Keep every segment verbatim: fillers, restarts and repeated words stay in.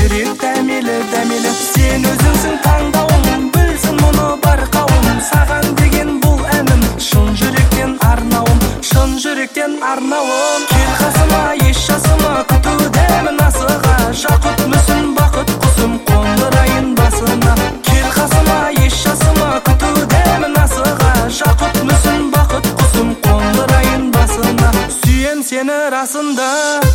жүрек дәмелі дәмелі. Сен өзіңсің таңдауым, білсін мұны бар қауым. Саған деген бұл әнім шын жүректен арнауым, шын жүректен арнауым. Кел қасыма, еш жасыма, күтудемін асыға. Жақұт мүсін бақыт құсым, қондырайын басына. Кел қасыма, еш жасыма, күтудемін асыға. Жақұт мүсін бақыт құсым, қондырайын басына. Сүйем сені расында.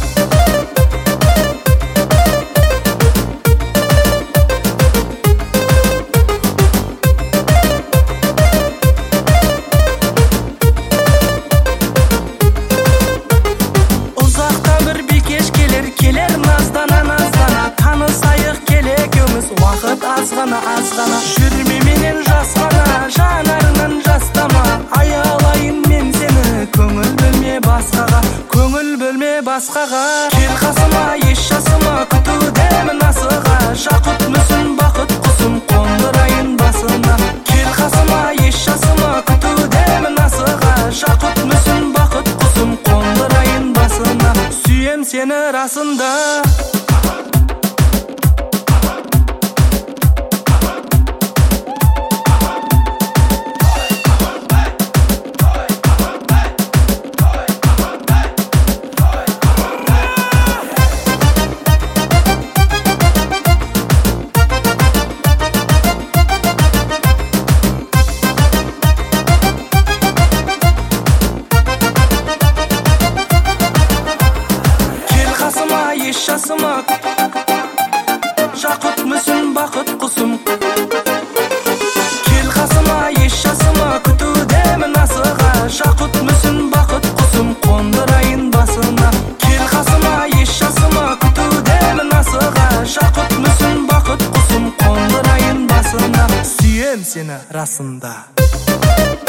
Келер наздана наздана, танысайық келе екеуміз. Уақыт азғана азғана, жүрме менен жасқана, жанарынан жастама. Аялайын мен сені, көңіл бөлме басқаға, көңіл бөлме басқаға. Кел қасыма, еш жасыма, күтудемін асыға. Жақұт мүсін бақыт құсым, қондырайын басына. Кел қасыма, еш жасыма, күтудемін асыға. Жақұт мүсін бақыт құсым, қондырайын басына. Сүйем сені расында. Еш жасыма, жақұт мүсін бақыт құсым. Кел қасыма, еш жасыма, күтудемін асыға. Жақұт мүсін бақыт құсым, қондырайын басына. Кел қасыма, еш жасыма, күтудемін асыға. Жақұт мүсін бақыт құсым, қондырайын басына. Сүйем сені расында.